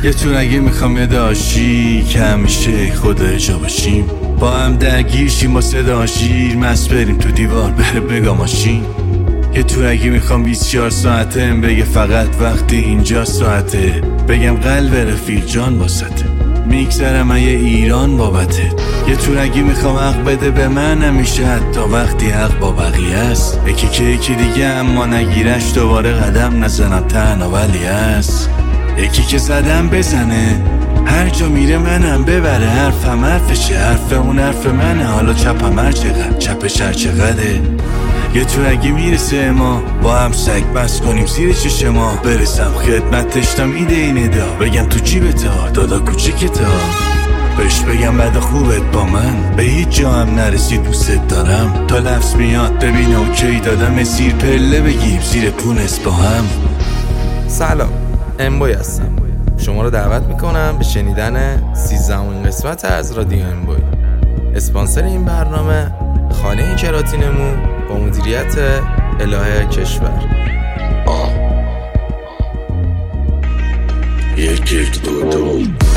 یه تونگی میخوام یه داشی که همیشه خدا جا باشیم، با هم درگیر شیم با صدا شیر، مست بریم تو دیوار بره بگا ماشین. یه تونگی میخوام 24 ساعته بگه فقط وقتی اینجا ساعته، بگم قلب رفیق جان واسطه، میگذرم من یه ایران بابته. یه تونگی میخوام حق بده به من همیشه، حتی وقتی حق با بقیه است، یکی که یکی دیگه اما نگیرش دوباره قدم نزنم تنها ولی است. یکی که زدم بزنه هر جا میره منم ببره، حرفم حرفشه حرف اون حرف منه، حالا چپم هر چقدر چپش هر چقدره. یه تونگی میرسه ما با هم سگ بس کنیم زیر چشم ما، برسم خدمتش تم ایده اینه دا، بگم تو جیبت ها دادا کوچیکت ها، بهش بگم بعد خوبت با من به هیچ جا هم نرسی دوست دارم، تا لفظ میاد ببین اوکی دادم سیر پله بگیم زیر پونس با هم. سلام، امبوی هستم. شما رو دعوت میکنم به شنیدن 13مین قسمت از رادیو امبوی. اسپانسر این برنامه خانه کراتینمو با مدیریت الهه کشور. یک دو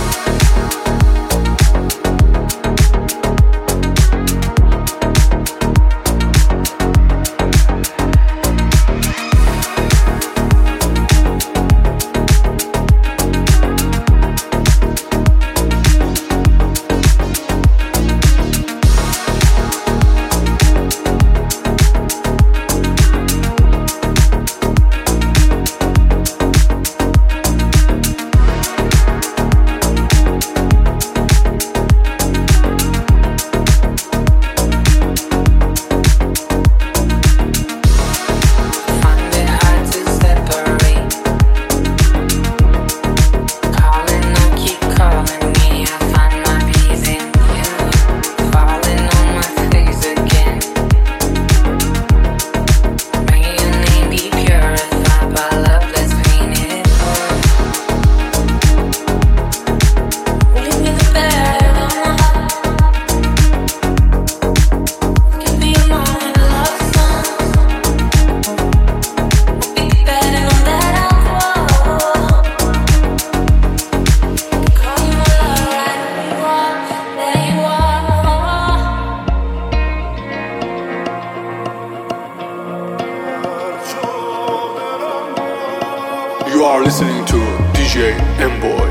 You are listening to DJ Emboy.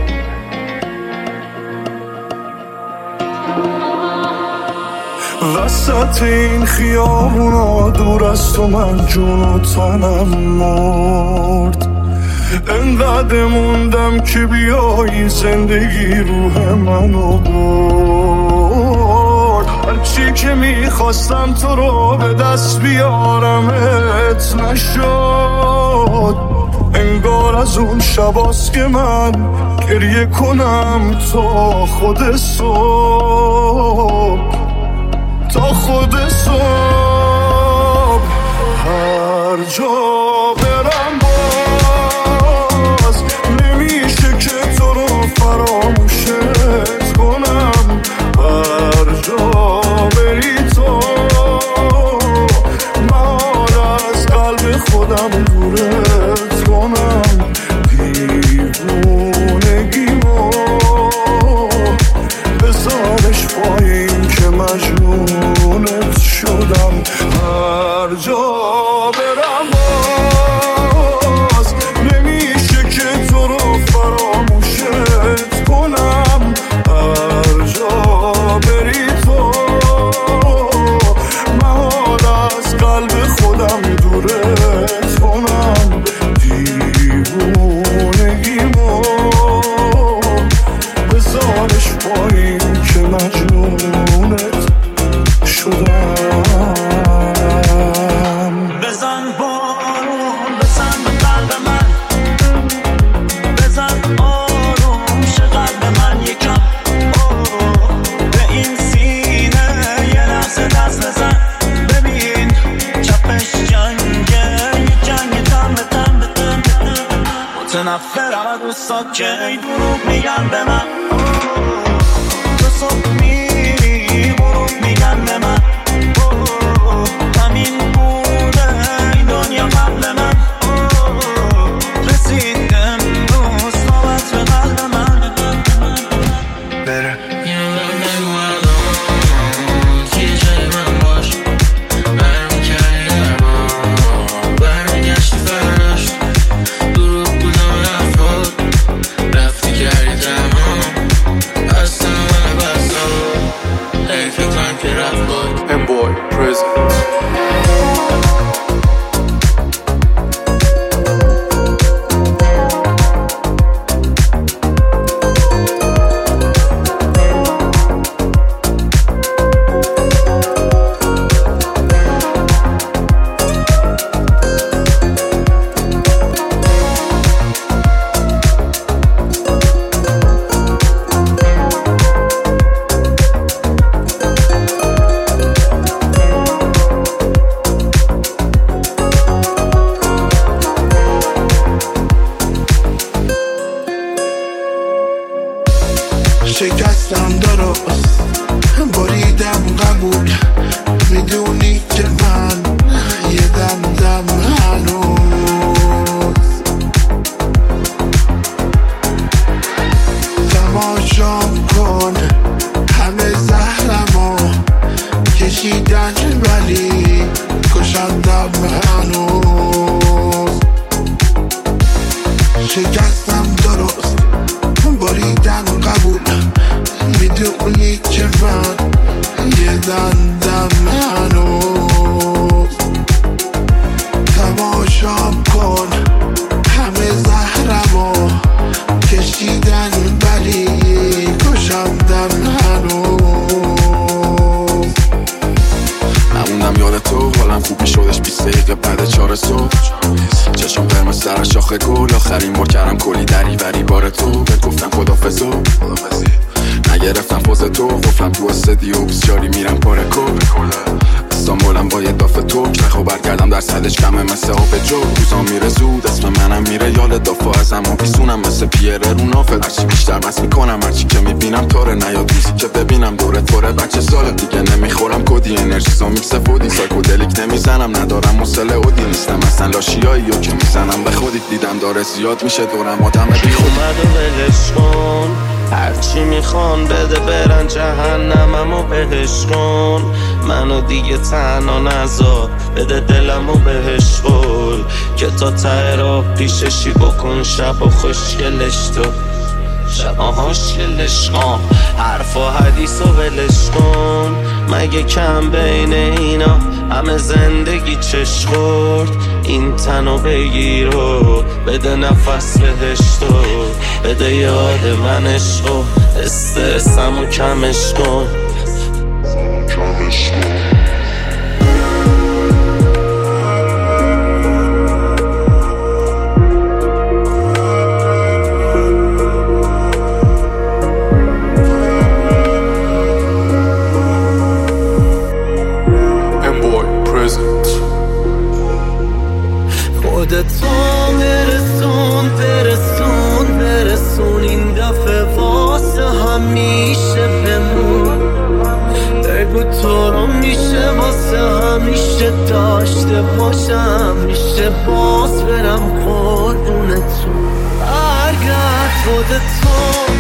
وسط این خیابونا دور از تو من جون و تنم مرد، انقدر موندم که بیایی زندگی روح منو برد. هرچی که میخواستم تو رو به دست بیارمت نشد، انگار از اون شباست که من گریه کنم تا خود صبح، تا خود صبح. هر جا برم باز نمیشه که تو رو فراموشت کنم، هر جا بری تو من از قلب خودم دورت کنم. دیوونگیمو بذارش پایین که مجنونت شدم. هر جا برم باز نمیشه که تو رو فراموشت کنم، هر جا بری تو من از قلب خودم دورت کنم. دیوونگیمو بذارش پایین که مجنونت شدم. بزن بارون بزن به قلب من، بزن آروم شه قلب من یکم، به این سینه یه لحظه دست بزن، ببین چپش جنگه یه جنگ تن به تن به تن، متنفرم از دوستات که ای دروغ میگن به من، تو صبح میری غروب میگن به من، همین بوده این دنیا قبل من، رسید امروز نوبت به قلب تو چشم قرمز سر شاخه گل آخرین بار کردم کلی دریوری بار تو بهت گفتم خدافظی نگرفتم پوز تو قفلم تو استدیو بسیاری میرم پاره کل استانبولم با یه دافه تو نخو برگردم در صدش کمه مثل آب جو روزام میره زود اسم منم میره یال دافا از اما بیسونم مثل پیره رو نافت هرچی بیشتر مست میکنم هرچی که میبینم طوره نیاد روزی که ببینم دوره طوره بچه ساله دیگه نمیخورم کدی انرژیزا میکس فودی سایکودلیک نمیزنم ندارم مسئله اودی نیستم اصلا لاشیایی و که میزنم به خودی دیدم داره زیاد میشه دورم آدم بیخود اومد و ولش کن هرچی میخوان بده برن جهنمم و بهش کن منو دیگه تنها نذار بده دلم و بهش قول که تا ته راه پیششی بکن شب و خوشگلش تو شب خوشگلش کن حرف و حدیث و ولش کن مگه کم بین اینا همه زندگی چش خورد این تنو بگیر و بده نفس بهش تو بده یاد منش و استرسمو کمش کن خودتو برسون این دفعه واسه همیشه بمون بگو تو رو میشه واسه همیشه داشته باشم میشه باز برم قربونتون برگرد خودتو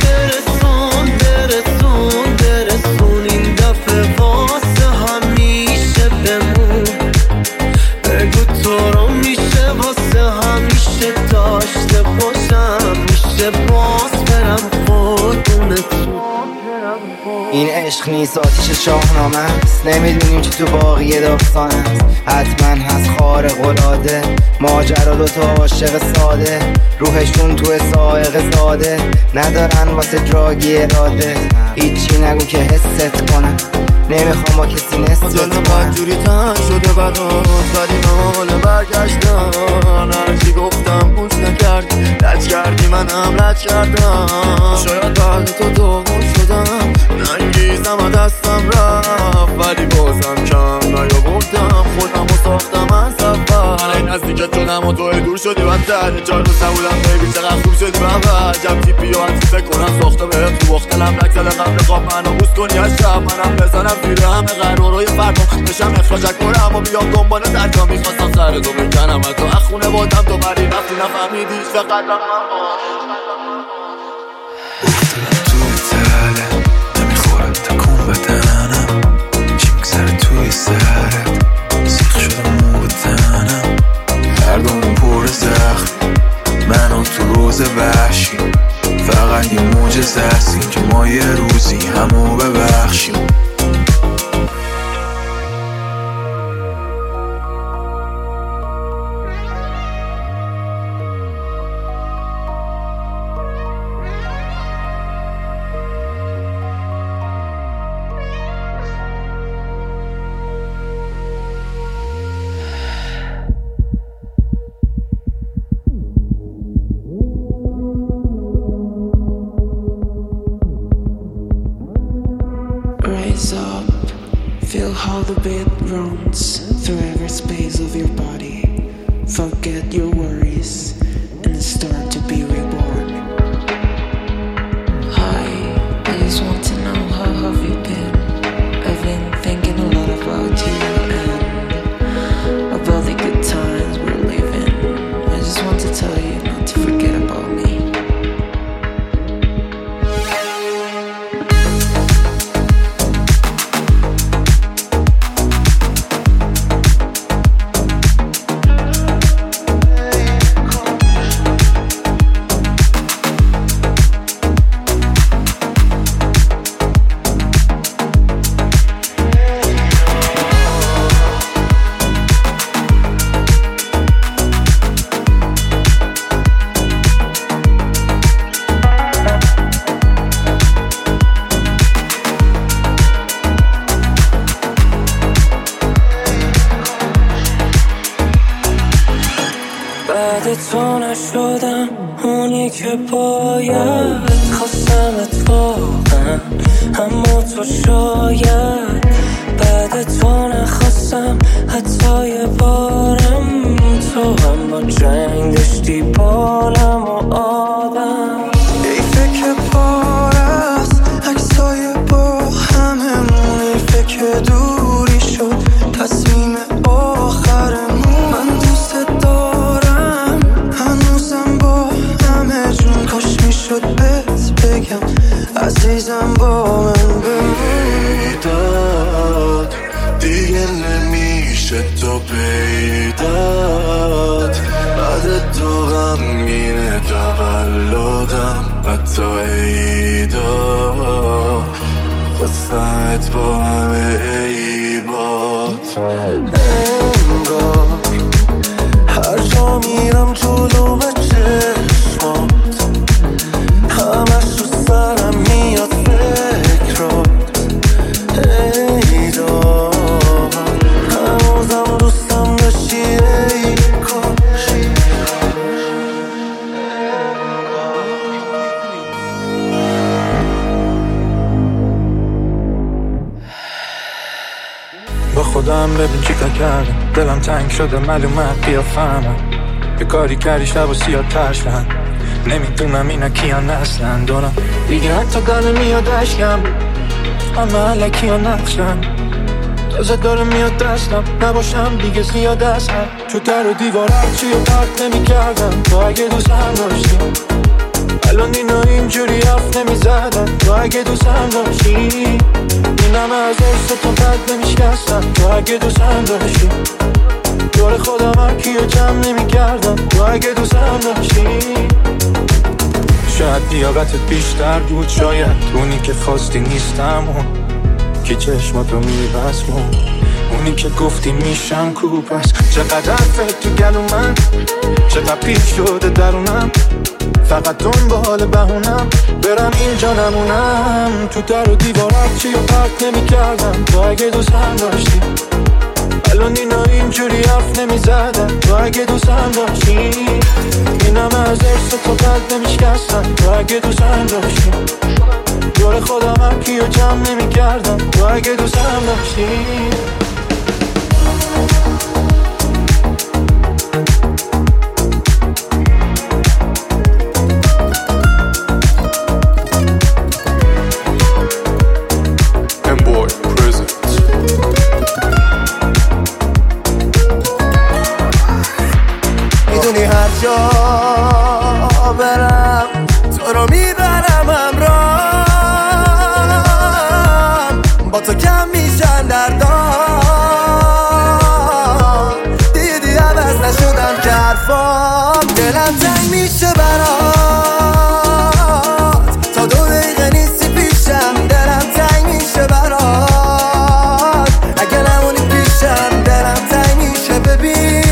برسون این دفعه واسه همیشه بمون بگو تو رو میشه واسه همیشه داشته باشم میشه باز برم قربونتون این عشق نیست آتیش شاهنامه است نمیدونیم چی تو باقی داستان است حتما هست خارق العاده ماجرا دوتا عاشق ساده روحشون تو سائق زاده ندارن واسه دراگی اراده هیچی نگو که حست کنم نمیخوام با کسی نست دلم بدجوری تنگ شده برات ولی حال برگشتن هرچی گفتم گوش نکردی لج کردی منم لج کردم شاید بعد تو دومون شدم ننگیزم و دستم رفت ولی بازم کم نیاوردم خودم و ساختم از اول این نزدیکت شدم و توی دور شدی بدتر 4 روز نبودم بیبی چقدر خوب شدی به عجب تیپی و انتی فکر کنم ساخته بهت تو وقت دلم رک زده قبل خواب منو بوس کنی از شب منم بزنم زیر همه قرارای فردا بشم اخراجک برم و بیام دنبال درجا میخواستم سر تو بکنم از تو اخونه بادم تو بری وقتی نفهمیدی چقدر من افتادم توی تله نمیخورم تکون بدنم چی میگذره توی سرت سیخ شدم مو به تنم هردامون پر زخم منو تو روز وحشی فقط یه معجزه است این که ما یه روزی همو ببخشیم Rise up, feel how the beat runs through every space of your body. Forget your worries and start to be reborn. Hi, I just want to know how have you been? I've been thinking a lot about you and about the good times we're living. I just want to tell you not to forget about me. بعد تو نشدم اونی که باید. خواستم اتفاقا اما تو شاید بعد تو نخواستم حتی یه بارم. تو هم با جنگ داشتی بالم و آدم. ایفه که بار است عکسای با هممون. ایفه که دوری شد تصمیم آخرمون. من دوست دارم هنوزم با همه جون. کاش میشد بهت بگم عزیزم با من بیداد دیگه نمیشه تو پیداد. بعد تو غمگینه تولدم حتی عیدا. خواستمت با همه عیبات. انگار هر جا میرم جلو به چشمات همش تو سرم میاد فکرات. ایدا هنوزم دوستم داشتی ای کاش. با خودم ببین چی کار کردم. دلم تنگ شده معلومت بیا فهمم. یه کاری کردی شب و سیاه ترشن. نمیدونم اینا کیان اصلا دونم دیگه حتی گانه میاد اشکم. اما علکی ها نقشن تازه داره میاد دستم. نباشم دیگه زیاد هستم. تو در و دیوار هرچی و پرت نمی کردم. تو اگه دوستم داشتی الان اینا اینجوری حرف نمی زدن. تو اگه دوستم داشتی اینم از ارس تو قد نمی شکستم. تو اگه دوستم داشتی دور خودم هرکی رو جمع نمی کردم. تو اگه دوستم داشتی شاید لیاقتت بیشتر بود. شاید اونی که خواستی نیستم. اون که چشماتو میبسمون. اونی که گفتی میشم کوب است. چقدر فکر تو گلو من چقدر پیش شده درونم. فقط دنبال بهونم برم اینجا نمونم. تو در و دیوار هرچی رو پرت نمی کردم. تو اگه دوستم داشتی الان اینا اینجوری حرف نمی زدن. تو اگه دوستم داشتی اینم از ارس تو قد نمی شکستم. تو اگه دوستم داشتی دور خودم هرکی رو جمع نمی کردم. تو اگه دوستم داشتی هر جا برم تو رو میبرم همراهم. با تو کم میشن دردام. دیدی عوض نشدم که حرفام. دلم تنگ میشه برات تا 2 دقیقه نیستی پیشم. دلم تنگ میشه برات اگه نمونی پیشم. دلم تنگ میشه ببین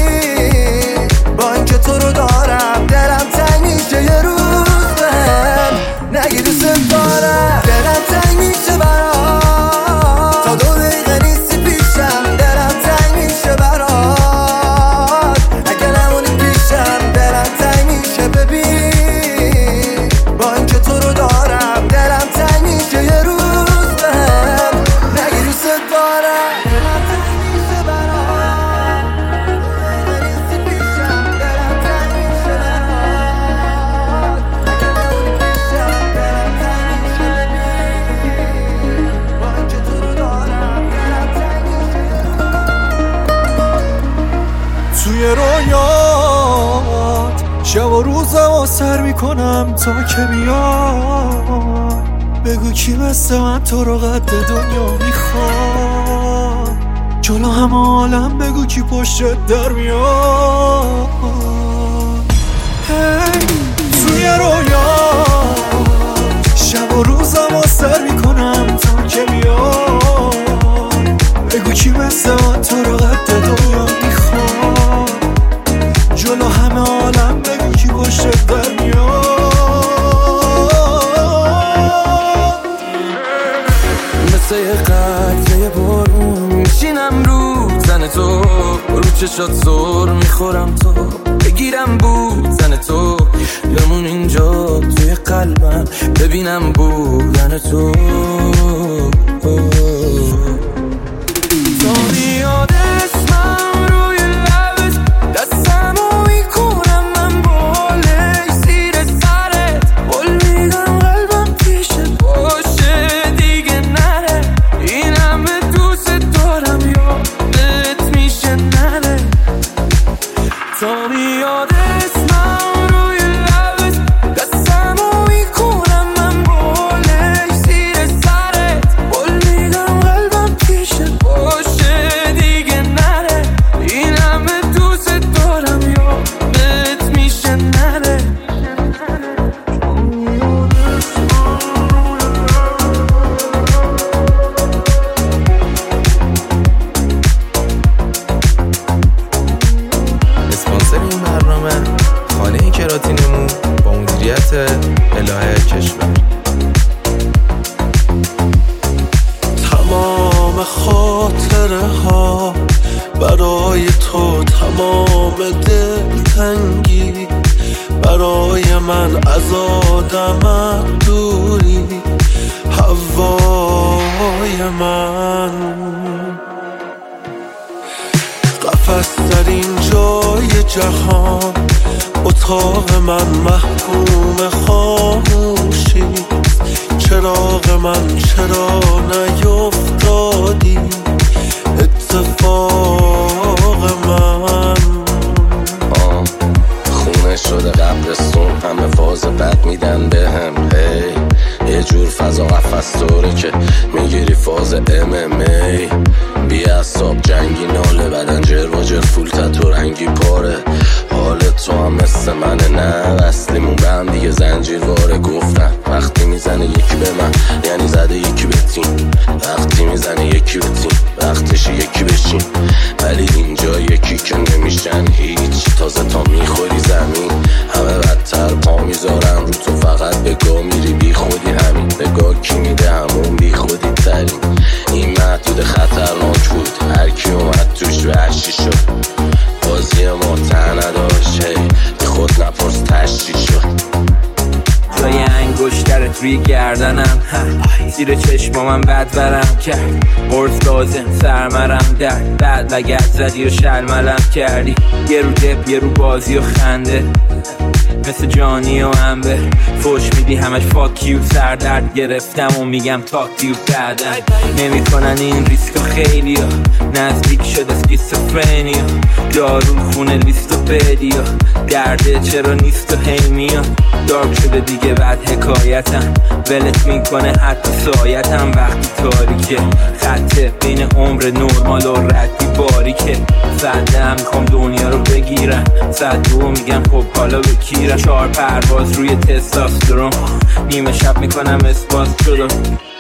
تو رو دارم. دلم تنگ میشه یه روز بهم نگی دوست دارم. دلم تنگ میشه برات تا 2 دقیقه نیستی پیشم. دلم تنگ میشه برات اگه نمونی پیشم. دلم تنگ میشه ببین با اینکه تو رو دارم. دلم تنگ میشه یه روز بهم نگی دوست دارم. دلم تنگ میشه برات نیستی پیشم. توی رویات شب و روزم سر میکنم تا که بیاد. بگو کی مثل من تو رو قد دنیا میخواد. جلو همه عالم بگو کی پشت در میاد. توی رویات شب و روزم سر میکنم تا که بیاد. بگو کی مثل من تو رو قد دنیا میخواد. جلو همه عالم بگو کی پشت در میاد. مثل یه قطره بارون میشینم رو زن تو. رو چشات زور میخورم تو. بگیرم بودن تو، بمون اینجا توی قلبم ببینم بودن تو. تا بیاد اسمم روی لبت دستمو میکنم من بالش زیر سرت، قول میدم قلبم پیشت باشه دیگه نره، این همه دوست دارم یادت میشه نره. تا بیاد اسمم روی لبت دستمو میکنم من بالش زیر سرت، قول میدم قلبم پیشت باشه دیگه نره، این همه دوست دارم یادت میشه نره. اسپانسر این برنامه خانه کراتینمون با مدیریت الهه کشور. تمام خاطره ها برای تو، تمام دلتنگی برای من، از آدمت دوری هوای من. قفس در این جای جهان، اتاق من محکوم خاموشی، چراغ من چرا نیفتادی اتفاق من. خونه شده قبرستون، همه فاز بد میدن به هم. یه جور فضا قفص طوره که میگیری فاز MMA، بی اصاب جنگی ناله، بدن جر فول تتو رنگی پاره. حال تو هم مثل منه نه، اصلیمون به هم دیگه زنجیر واره. گفتن وقتی میزنه یکی به من یعنی زده یکی به تیم، وقتی میزنه یکی به تیم وقتش یکی بشین. ولی اینجا یکی که نمیشن هیچ، تازه تا میخوری زمین همه بدتر پا میذارن رو تو، فقط به گاه میری بی خودی. همین به گاه کی میده همون بی خودی ترین. این محدود خطرناک بود، هر کی اومد توش وحشی شد. بازی ما ته نداشت، به خود نپرس تشتی شد. جای انگشترت روی گردنم، زیر چشمامم بد برم کرد، قرص لازم سرمرم درد، بعد لگت زدی و شلملم کردی. یه رو دپ یه رو بازی و خنده، مثل جانی و انبه فوش میدی همش فاکیو. سردرد گرفتم و میگم تاکتیو بعدن نمی کنن این ریسک خیلی ها، نزدیک شد اسکیزوفرنیا، دارو خونه لیست و بدیا، درده چرا نیست و هی میاد. دارک شده دیگه بعد حکایتم، ولت میکنه حتی سایتم. وقتی تاریکه خطه بین عمر نرمال و ردی باریکه، صده میخوام دنیا رو بگیرم، صد میگم خب حالا بکیرم. 4 پرواز روی تستوسترون، نیمه شب میکنم اسپاس شدم،